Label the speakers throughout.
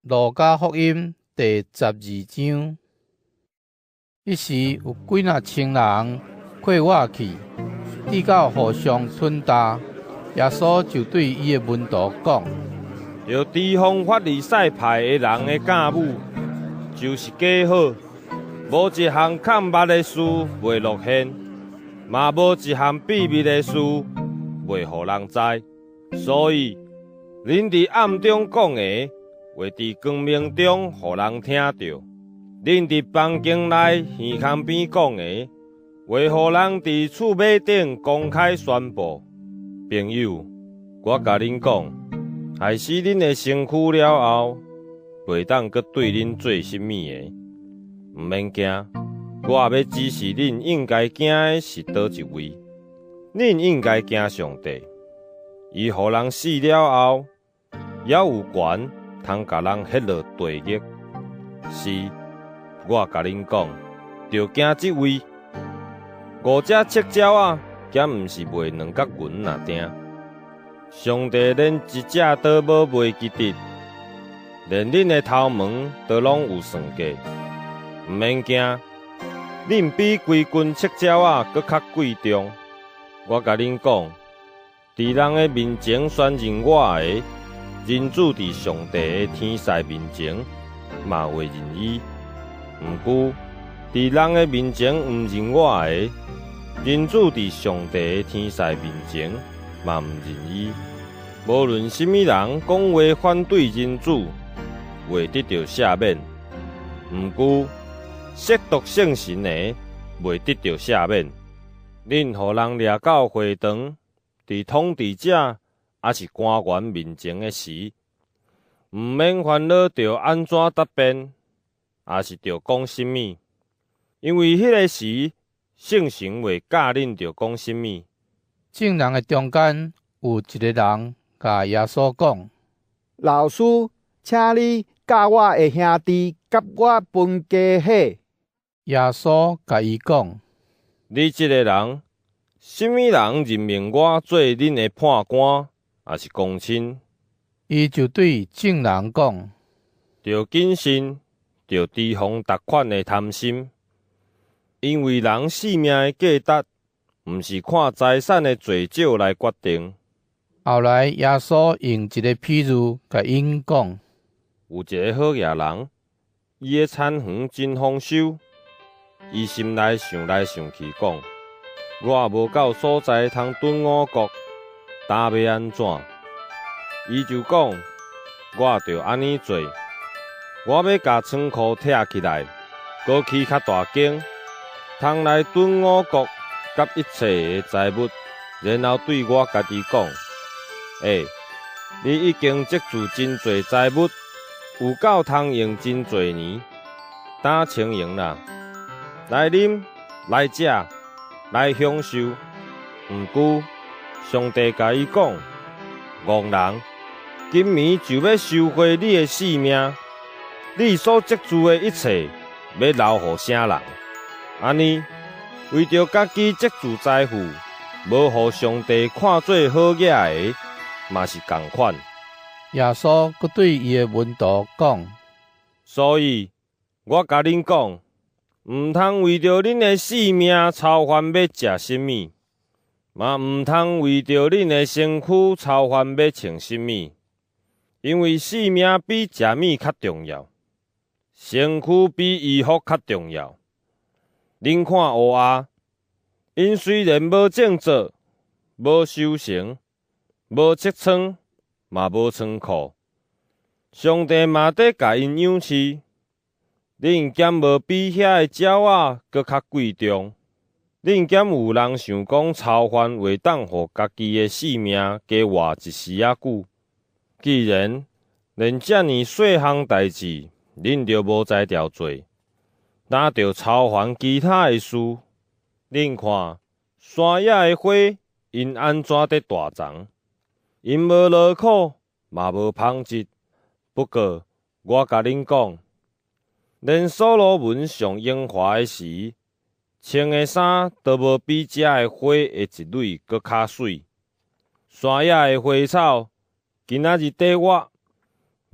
Speaker 1: 路加福音第12章，一时有几若千人过我去，直到互相吞踏。耶稣就对伊的门徒讲：
Speaker 2: 着提防法利赛派的人的假母，就是假好，无一项藏捌的事袂露显，嘛无一项秘密的事袂互人知。所以，恁伫暗中讲的，会伫光明中互人听到；恁伫房间内耳孔边讲的，会互人伫厝尾顶公开宣布。朋友，我甲恁讲，害死恁的身躯了后，袂当阁对恁做甚物的，毋免惊。我也要指示恁应该惊的是倒一位。恁应该惊上帝，伊互人死了后，也有权通甲人ฮ็落地狱。是，我甲恁讲，着惊即位。5只赤鸟仔，兼毋是卖2角银若定。上帝连一只都无卖记得，连恁的头毛都拢有算计。毋免惊，恁比规群赤鸟仔搁较贵重。我甲恁讲，伫人的面前宣认我的，人子伫上帝的天使面前嘛会认伊；毋过，伫人的面前毋认我的，人子伫上帝的天使面前嘛毋认伊。无论什么人讲话反对人子，会得到赦免；毋过，亵渎圣神的，袂得到赦免。恁互人掠到会堂，伫统治者还是官员面前的时，毋免烦恼着安怎答辩，也是着讲什么，因为迄个时，圣神会教恁着讲什么。
Speaker 1: 众人的中间有一个人甲耶稣讲：
Speaker 3: 老师，请你教我的兄弟甲我分家伙。
Speaker 1: 耶稣甲伊讲：
Speaker 2: 你这个人，什么人任命我做恁的判官，还是公亲？
Speaker 1: 伊就对众人讲：
Speaker 2: 着谨慎，着提防逐款的贪心，因为人性命的价值，毋是看财产的多少来决定。
Speaker 1: 后来耶稣用一个譬喻甲因讲：
Speaker 2: 有一个好野人，伊的产园真丰收，伊心内想来想去讲：我也无够所在通囤5谷，打要安怎？伊就讲：我着安尼做，我要甲仓库拆起来，搁起较大间，通来囤5谷甲一切的财物，然后对我家己讲：你已经积聚真侪财物，有够通用真侪年，打清闲啦，来啉，来食，来享受。毋过，上帝甲伊讲：戆人，今暝就要收回你的性命，你所积聚的一切，要留互啥人？安尼，为着家己积聚财富，无互上帝看做好野的，嘛是同款。
Speaker 1: 耶稣阁对伊的门徒讲：
Speaker 2: 所以，我甲恁讲，毋通为着恁的性命操烦要食什么，嘛毋通为着恁的身躯操烦要穿什么，因为性命比食物较重要，身躯比衣服较重要。恁看乌鸦，因虽然无种作，无收成，无측仓，嘛无仓库，上帝嘛得甲因养饲。恁兼无比遐个鸟仔搁较贵重。恁兼有人想讲操烦会当互家己的性命加活一时仔久。既然连遮尔细项代志，恁就无才调做，哪着操烦其他的事？恁看山野的花，因安怎得大长？因无劳苦，嘛无纺织。不过我甲恁讲，连所罗门上荣华的时，穿的衫都无比遮的花的一蕊搁较水。山野的花草，今仔日缀我，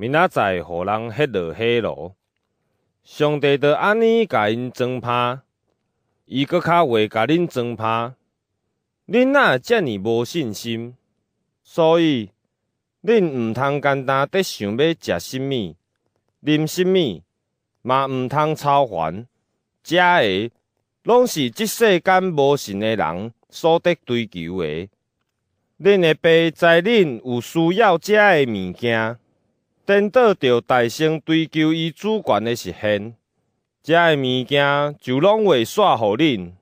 Speaker 2: 明仔载互人迄落火炉。上帝就安尼甲因装拍，伊搁较袂甲恁装拍。恁哪遮尔无信心？所以恁毋通简单得想要食甚物、啉甚物，嘛毋通操烦。遮个拢是即世间无信的人所得追求的。恁的爸知恁有需要遮个物件，颠倒着大声追求伊主权的实现，遮个物件就拢会煞互恁。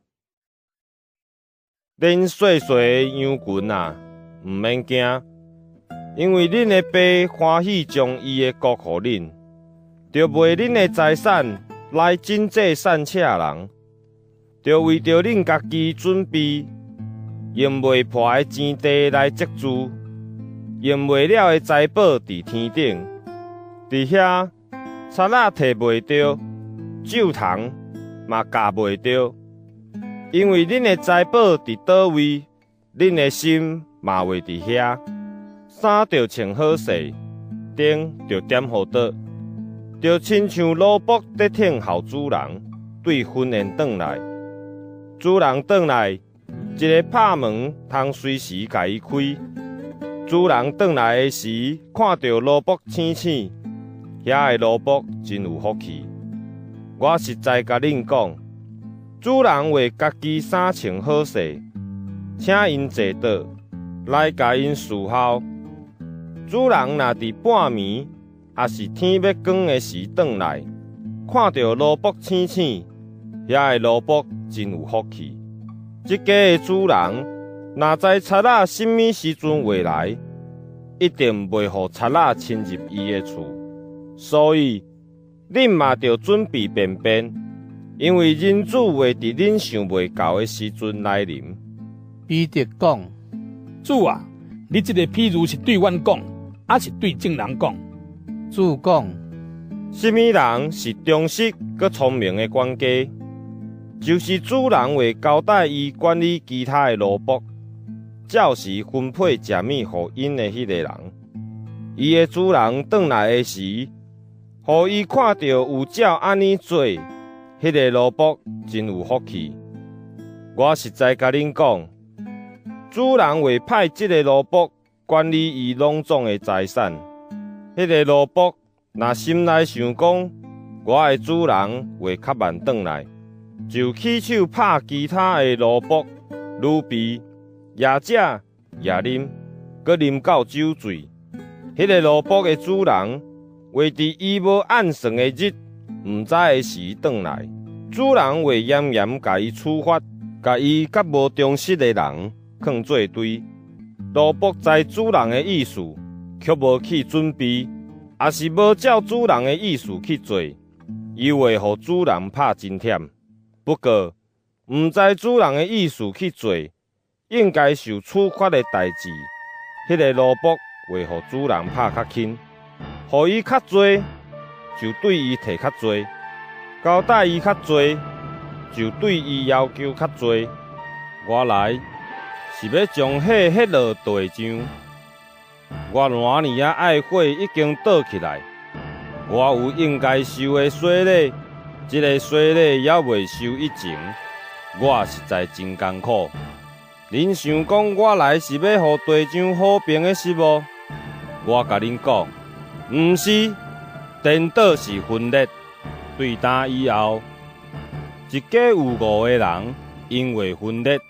Speaker 2: 恁细细的羊群啊，毋免惊，因为恁的爸欢喜将伊的国互恁，着卖恁的财产来真济善车人，着为着恁家己准备用袂破的钱地来积聚，用袂了的财宝伫天顶。伫遐贼仔摕袂着，酒桶嘛夹袂着。因为恁的财宝伫倒位，恁的心嘛会伫遐。衫着穿好势，灯着点好倒，着亲像奴仆在听候主人对婚宴转来。主人转来，一个拍门，通随时甲伊开。主人转来的时，看到奴仆醒醒，遐个奴仆真有福气。我实在甲恁讲，主人为家己衫穿好势，请因坐倒来甲因侍候。主人若伫半暝，也是天要光的时转来，看到奴仆醒醒，遐个奴仆真有福气。即家的主人若知贼仔什么时阵会来，一定袂互贼仔侵入伊的厝。所以恁嘛着准备便便，因为人子会伫恁想袂到的时阵来临。
Speaker 1: 彼得讲：
Speaker 4: 主啊，你这个譬如是对阮讲，还是对众人讲？
Speaker 1: 主讲：
Speaker 2: 什么人是忠实佮聪明的管家？就是主人会交代伊管理其他的奴仆，照时分配食物互因的迄个人。伊的主人转来的时，互伊看到有照安尼做，迄个奴仆真有福气。我实在甲恁讲，主人会派即个奴仆管理伊拢总的财产。迄个奴仆若心内想讲，我的主人会较慢转来，就起手拍其他的奴仆，女婢、夜食、夜啉，佮啉到酒醉。迄个奴仆的主人会伫伊无按算的日，毋知的时转来，主人会严严甲伊处罚，甲伊甲无忠实的人囥做堆。奴仆知主人的意思，却无去准备，也是无照主人的意思去做，伊会互主人拍真忝。不过，毋知主人的意思去做，应该受处罚的代志，迄个奴仆会互主人拍较轻，互伊较多，就对伊摕较多；交代伊较多，就对伊要求较多。我来是要将火迄落地上。我偌年啊爱火已经倒起来，我有应该受的洗礼，这个洗礼也未受以前，我实在真艰苦。恁想讲我来是要互地上和平的是无？我甲恁讲，毋是，颠倒是分裂。对打以后，一家有5个人，因为分裂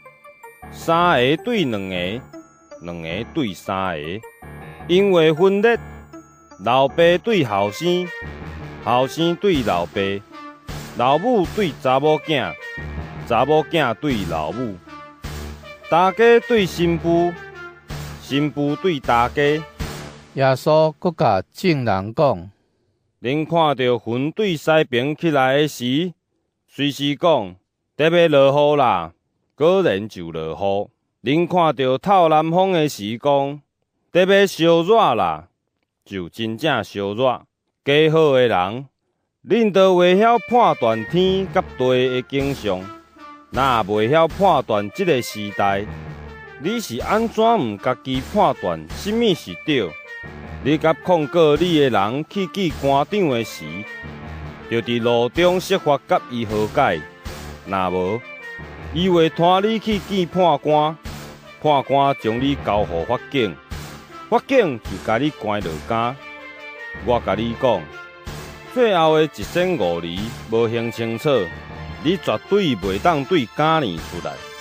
Speaker 2: ，3个对2个，2个对3个，因为分裂，老爸对后生，后生对老爸，老母对查某囝，查某囝对老母，大家对新妇，新妇对大家。
Speaker 1: 耶稣搁甲众人讲：
Speaker 2: 恁看到云对西边起来的时，随时讲得要落雨啦，果然就落雨。恁看到透南风的时，讲得要烧热啦，就真正烧热。加好的人，恁都袂晓判断天甲地的景象，若袂晓判断这个时代，你是安怎毋家己判断什么是对， 你甲控告你的人去见官长的时，就伫路中设法甲伊和解。若无，伊会拖你去见判官，判官将你交予法警，法警就甲你关落监。我甲你讲，最后的1,500厘无还清楚，你绝对袂当对假年出来。